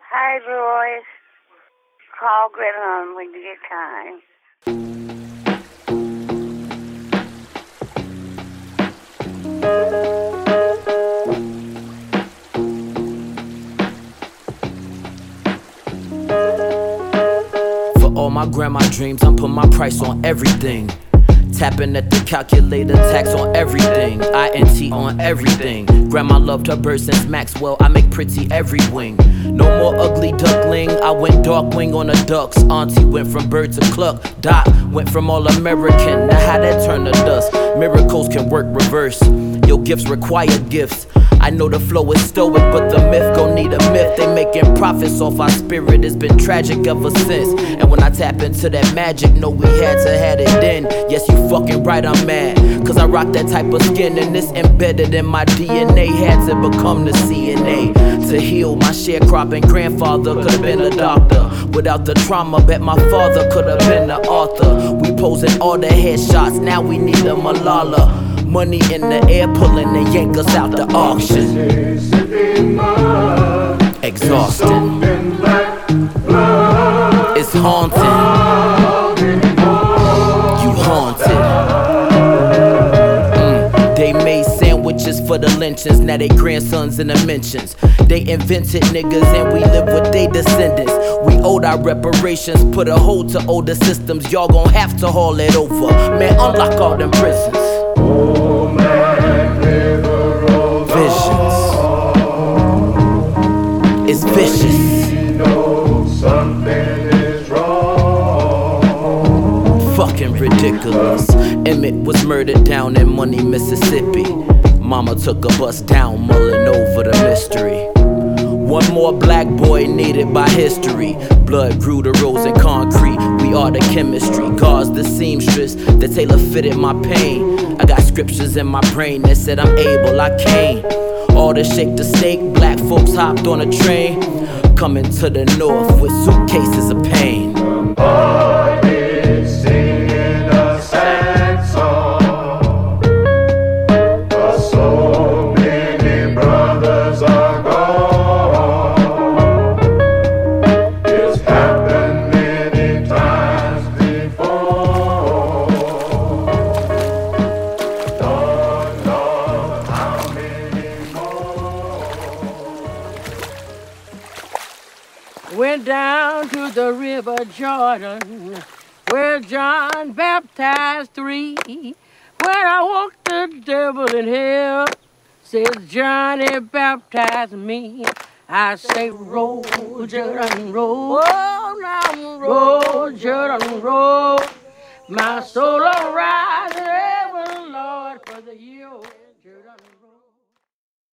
Hi, Royce. Call Greta when you get time. For all my grandma dreams, I'm putting my price on everything. Tapping at the calculator, tax on everything. INT on everything. Grandma loved her birds since Maxwell. I make pretty every wing. No more ugly duckling. I went dark wing on the ducks. Auntie went from bird to cluck. Doc went from all American. Now how that turn to dust? Miracles can work reverse. Your gifts require gifts. I know the flow is stoic, but the myth gon' need a myth. They making profits off our spirit, it's been tragic ever since. And when I tap into that magic, know we had to had it then. Yes, you fucking right, I'm mad, cause I rock that type of skin, and it's embedded in my DNA. Had to become the CNA to heal my sharecropping. Grandfather could've been a doctor. Without the trauma, bet my father could've been an author. We posing all the headshots, now we need a Malala. Money in the air, pulling and yank us out the auction. Exhausting. It's haunting. You haunted. They made sandwiches for the lynchings, now they grandsons in the mentions. They invented niggas and we live with they descendants. We owed our reparations, put a hold to older systems. Y'all gon' have to haul it over. Man, unlock all them prisons. Visions. It's vicious. Fucking ridiculous. Emmett was murdered down in Money, Mississippi. Mama took a bus down, mulling over the mystery. One more black boy needed by history. Blood grew the rose in concrete. We are the chemistry. God's the seamstress that tailor fitted my pain. I got scriptures in my brain that said I'm able, I came. All to shake the snake, black folks hopped on a train. Coming to the north with suitcases of pain. Boy is singing a sad song, but so many brothers are gone. It's happened many times before. Don't know how many more. Went down to the river Jordan, where John baptized 3. When I walked the devil in hell, says Johnny baptized me. I say, roll, Jordan, roll. Oh, now roll, Jordan, roll. My soul arise, heaven, Lord, for the year, Jordan, roll.